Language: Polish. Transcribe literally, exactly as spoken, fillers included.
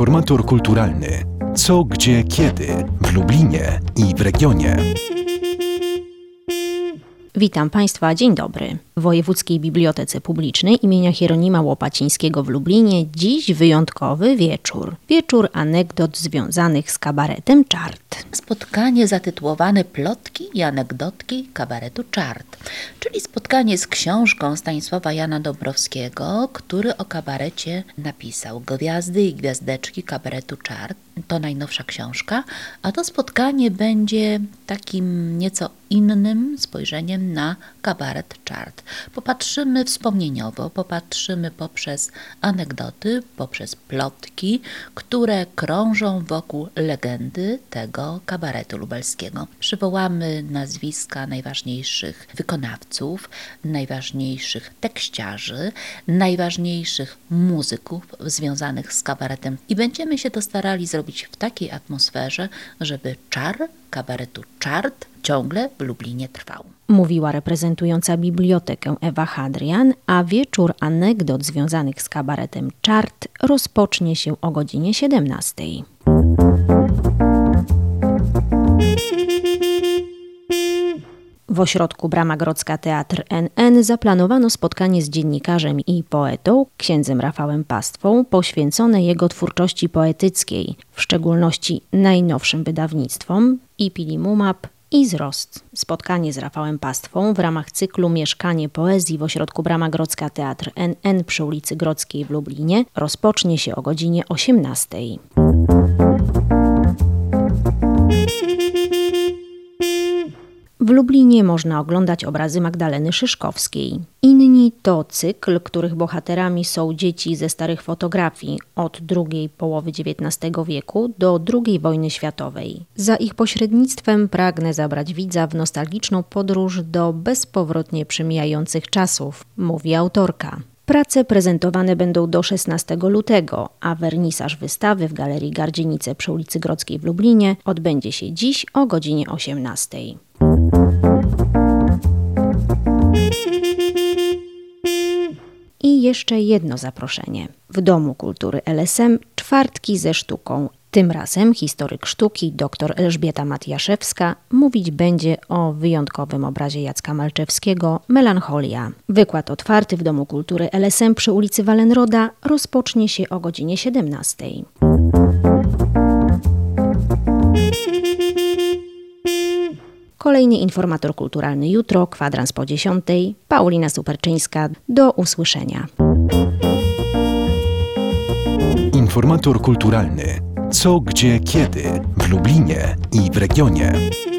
Informator kulturalny. Co, gdzie, kiedy w Lublinie i w regionie. Witam Państwa, dzień dobry. W Wojewódzkiej Bibliotece Publicznej imienia Hieronima Łopacińskiego w Lublinie dziś wyjątkowy wieczór. Wieczór anegdot związanych z kabaretem Czart. Spotkanie zatytułowane Plotki i anegdotki kabaretu Czart, czyli spotkanie z książką Stanisława Jana Dąbrowskiego, który o kabarecie napisał. Gwiazdy i gwiazdeczki kabaretu Czart. To najnowsza książka, a to spotkanie będzie takim nieco innym spojrzeniem na kabaret Czart. Popatrzymy wspomnieniowo, popatrzymy poprzez anegdoty, poprzez plotki, które krążą wokół legendy tego kabaretu lubelskiego. Przywołamy nazwiska najważniejszych wykonawców, najważniejszych tekściarzy, najważniejszych muzyków związanych z kabaretem i będziemy się to starali zrobić w takiej atmosferze, żeby czar kabaretu Czart ciągle w Lublinie trwał. Mówiła reprezentująca bibliotekę Ewa Hadrian, a wieczór anegdot związanych z kabaretem Czart rozpocznie się o godzinie siedemnastej. W ośrodku Brama Grodzka Teatr N N zaplanowano spotkanie z dziennikarzem i poetą, księdzem Rafałem Pastwą, poświęcone jego twórczości poetyckiej, w szczególności najnowszym wydawnictwom Ipilimumab i Zrost. Spotkanie z Rafałem Pastwą w ramach cyklu Mieszkanie Poezji w ośrodku Brama Grodzka Teatr N N przy ulicy Grodzkiej w Lublinie rozpocznie się o godzinie osiemnastej. W Lublinie można oglądać obrazy Magdaleny Szyszkowskiej. Inni to cykl, których bohaterami są dzieci ze starych fotografii od drugiej połowy dziewiętnastego wieku do drugiej wojny światowej. Za ich pośrednictwem pragnę zabrać widza w nostalgiczną podróż do bezpowrotnie przemijających czasów, mówi autorka. Prace prezentowane będą do szesnastego lutego, a wernisaż wystawy w Galerii Gardzienice przy ulicy Grodzkiej w Lublinie odbędzie się dziś o godzinie osiemnastej. I jeszcze jedno zaproszenie. W Domu Kultury L S M czwartki ze sztuką. Tym razem historyk sztuki dr Elżbieta Matiaszewska mówić będzie o wyjątkowym obrazie Jacka Malczewskiego Melancholia. Wykład otwarty w Domu Kultury L S M przy ulicy Wallenroda rozpocznie się o godzinie siedemnastej. Kolejny informator kulturalny jutro, kwadrans po dziesiątej. Paulina Superczyńska. Do usłyszenia. Informator kulturalny. Co, gdzie, kiedy w Lublinie i w regionie.